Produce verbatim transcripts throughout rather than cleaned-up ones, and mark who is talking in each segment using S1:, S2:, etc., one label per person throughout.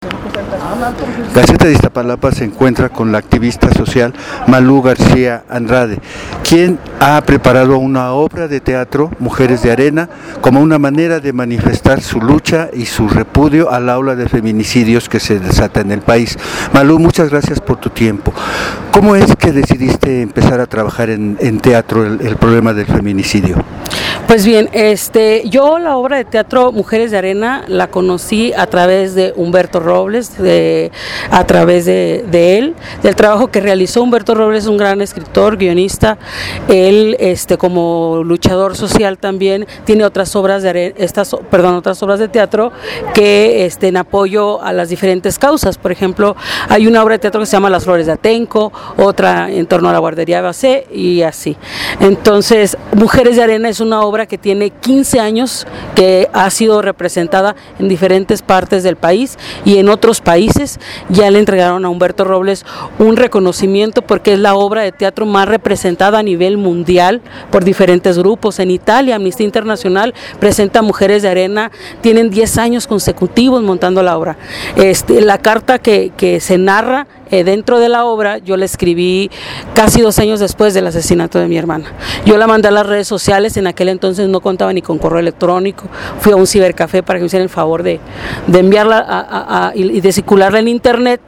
S1: Gaceta de Iztapalapa se encuentra con la activista social Malú García Andrade, quien ha preparado una obra de teatro, Mujeres de Arena, como una manera de manifestar su lucha y su repudio a la ola de feminicidios que se desata en el país. Malú, muchas gracias por tu tiempo. ¿Cómo es que decidiste empezar a trabajar en, en teatro el, el problema del feminicidio?
S2: Pues bien, este, yo la obra de teatro Mujeres de Arena la conocí a través de Humberto Robles, de, a través de, de él, del trabajo que realizó. Humberto Robles es un gran escritor, guionista. Él, este, como luchador social también tiene otras obras de arena, estas, perdón, otras obras de teatro que, este, en apoyo a las diferentes causas. Por ejemplo, hay una obra de teatro que se llama Las Flores de Atenco, otra en torno a la guardería Bacé y así. Entonces, Mujeres de Arena es una obra que tiene quince años, que ha sido representada en diferentes partes del país y en otros países. Ya le entregaron a Humberto Robles un reconocimiento porque es la obra de teatro más representada a nivel mundial por diferentes grupos. En Italia, Amnistía Internacional presenta Mujeres de Arena, tienen diez años consecutivos montando la obra. Este, la carta que, que se narra Eh, dentro de la obra, yo la escribí casi dos años después del asesinato de mi hermana. Yo la mandé a las redes sociales, en aquel entonces no contaba ni con correo electrónico, fui a un cibercafé para que me hicieran el favor de, de enviarla a, a, a, y de circularla en internet,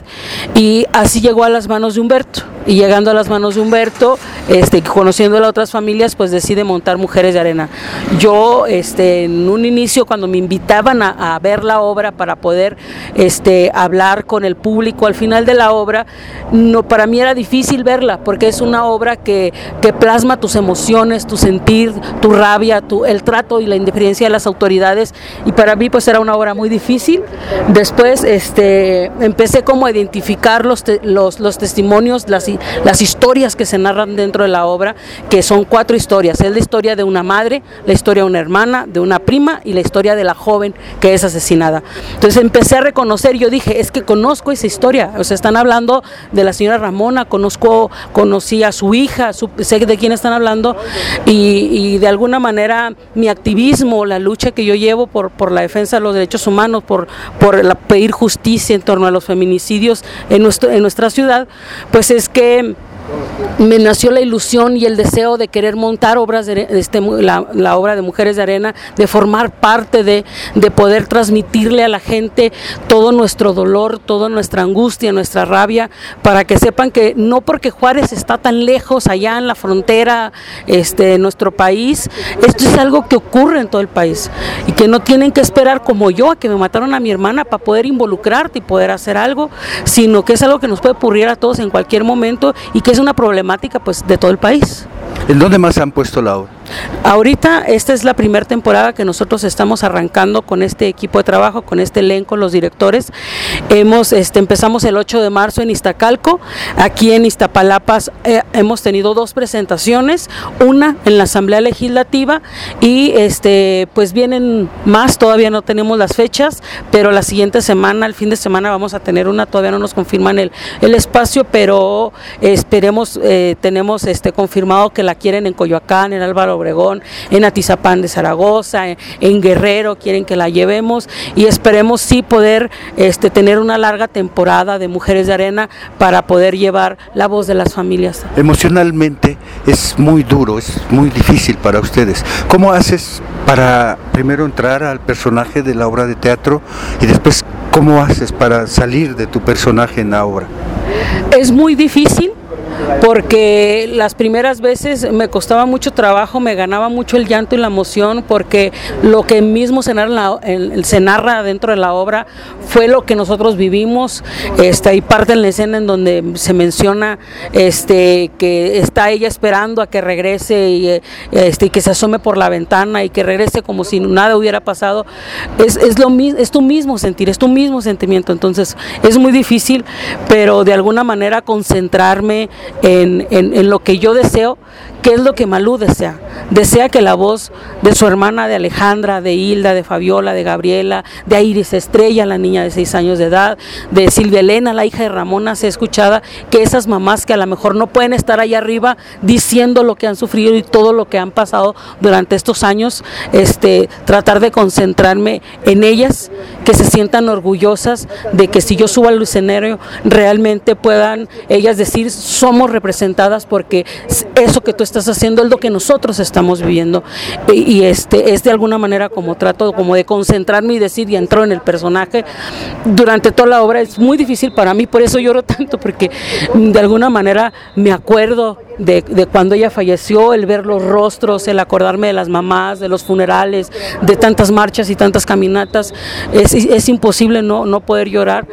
S2: y así llegó a las manos de Humberto. Y llegando a las manos de Humberto, este, conociendo a otras familias, pues decide montar Mujeres de Arena. Yo, este, en un inicio, cuando me invitaban a, a ver la obra para poder este, hablar con el público al final de la obra, no, para mí era difícil verla, porque es una obra que, que plasma tus emociones, tu sentir, tu rabia, tu, el trato y la indiferencia de las autoridades, y para mí pues era una obra muy difícil. Después este, empecé como a identificar los, te, los, los testimonios, las las historias que se narran dentro de la obra, que son cuatro historias. Es la historia de una madre, la historia de una hermana, de una prima y la historia de la joven que es asesinada. Entonces empecé a reconocer, yo dije, es que conozco esa historia, o sea, están hablando de la señora Ramona, conozco, conocí a su hija, su, sé de quién están hablando, y, y de alguna manera mi activismo, la lucha que yo llevo por, por la defensa de los derechos humanos, por, por la, pedir justicia en torno a los feminicidios en, nuestro, en nuestra ciudad, pues es que me nació la ilusión y el deseo de querer montar obras de este, la, la obra de Mujeres de Arena, de formar parte de, de poder transmitirle a la gente todo nuestro dolor, toda nuestra angustia, nuestra rabia, para que sepan que no porque Juárez está tan lejos allá en la frontera este, de nuestro país, esto es algo que ocurre en todo el país y que no tienen que esperar como yo a que me mataron a mi hermana para poder involucrarte y poder hacer algo, sino que es algo que nos puede ocurrir a todos en cualquier momento y que es una problemática pues de todo el país.
S1: ¿En dónde más han puesto la obra?
S2: Ahorita esta es la primera temporada que nosotros estamos arrancando con este equipo de trabajo, con este elenco, los directores. Hemos, este, empezamos el ocho de marzo en Iztacalco, aquí en Iztapalapa eh, hemos tenido dos presentaciones, una en la Asamblea Legislativa y este, pues vienen más, todavía no tenemos las fechas, pero la siguiente semana, el fin de semana vamos a tener una, todavía no nos confirman el, el espacio, pero esperemos, eh, tenemos este, confirmado que la quieren en Coyoacán, en Álvaro Obregón, en Atizapán de Zaragoza, en, en Guerrero, quieren que la llevemos y esperemos sí poder este, tener una larga temporada de Mujeres de Arena para poder llevar la voz de las familias.
S1: Emocionalmente es muy duro, es muy difícil para ustedes. ¿Cómo haces para primero entrar al personaje de la obra de teatro y después cómo haces para salir de tu personaje en la obra?
S2: Es muy difícil, porque las primeras veces me costaba mucho trabajo, me ganaba mucho el llanto y la emoción, porque lo que mismo se narra, en, se narra dentro de la obra fue lo que nosotros vivimos. Este, hay parte en la escena en donde se menciona este, que está ella esperando a que regrese y este, que se asome por la ventana y que regrese como si nada hubiera pasado. Es, es, lo, es tu mismo sentir, es tu mismo sentimiento, entonces es muy difícil, pero de alguna manera concentrarme en, en, en lo que yo deseo, que es lo que Malú desea. Desea que la voz de su hermana, de Alejandra, de Hilda, de Fabiola, de Gabriela, de Iris Estrella, la niña de seis años de edad, de Silvia Elena, la hija de Ramona, sea escuchada, que esas mamás que a lo mejor no pueden estar allá arriba diciendo lo que han sufrido y todo lo que han pasado durante estos años, este, tratar de concentrarme en ellas, que se sientan orgullosas de que si yo subo al escenario realmente puedan ellas decir somos representadas porque eso que tú estás haciendo es lo que nosotros estamos viviendo, y, y este es de alguna manera como trato como de concentrarme y decir, y entro en el personaje durante toda la obra. Es muy difícil para mí, por eso lloro tanto, porque de alguna manera me acuerdo de, de cuando ella falleció, el ver los rostros, el acordarme de las mamás, de los funerales, de tantas marchas y tantas caminatas. Es, es imposible no, no poder llorar,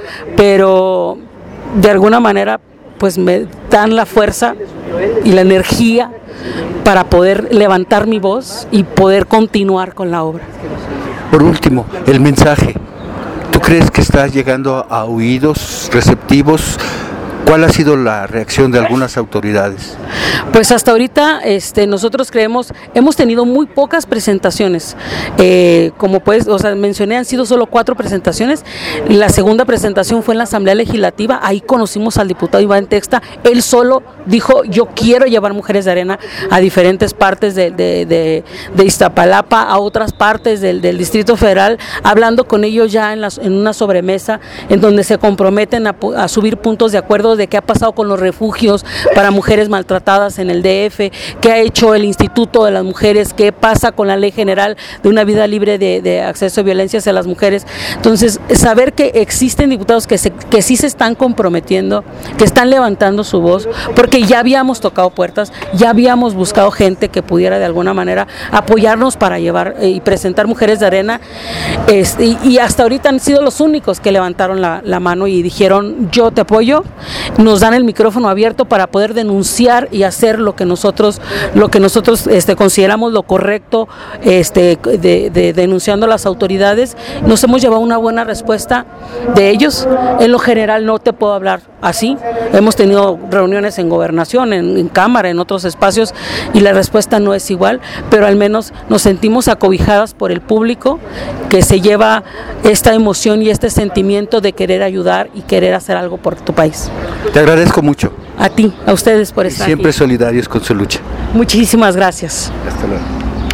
S2: pero de alguna manera pues me dan la fuerza y la energía para poder levantar mi voz y poder continuar con la obra.
S1: Por último, el mensaje. ¿Tú crees que está llegando a oídos receptivos? ¿Cuál ha sido la reacción de algunas autoridades?
S2: Pues hasta ahorita este, nosotros creemos, hemos tenido muy pocas presentaciones, eh, como pues, o sea, mencioné, han sido solo cuatro presentaciones. La segunda presentación fue en la Asamblea Legislativa, ahí conocimos al diputado Iván Texta, él solo dijo, yo quiero llevar Mujeres de Arena a diferentes partes de, de, de, de Iztapalapa, a otras partes del, del Distrito Federal, hablando con ellos ya en, las, en una sobremesa, en donde se comprometen a, a subir puntos de acuerdo de qué ha pasado con los refugios para mujeres maltratadas en el D F, qué ha hecho el Instituto de las Mujeres, qué pasa con la Ley General de una vida libre de, de acceso a violencia hacia las mujeres. Entonces, saber que existen diputados que, se, que sí se están comprometiendo, que están levantando su voz, porque ya habíamos tocado puertas, ya habíamos buscado gente que pudiera de alguna manera apoyarnos para llevar eh, y presentar Mujeres de Arena, este, y, y hasta ahorita han sido los únicos que levantaron la, la mano y dijeron, yo te apoyo. Nos dan el micrófono abierto para poder denunciar y hacer lo que nosotros lo que nosotros este, consideramos lo correcto, este, de, de, denunciando a las autoridades. Nos hemos llevado una buena respuesta de ellos. En lo general no te puedo hablar así. Hemos tenido reuniones en gobernación, en, en cámara, en otros espacios, y la respuesta no es igual, pero al menos nos sentimos acobijadas por el público que se lleva esta emoción y este sentimiento de querer ayudar y querer hacer algo por tu país.
S1: Te agradezco mucho.
S2: A ti, a ustedes por estar
S1: Siempre
S2: aquí.
S1: Solidarios con su lucha.
S2: Muchísimas gracias.
S1: Hasta luego.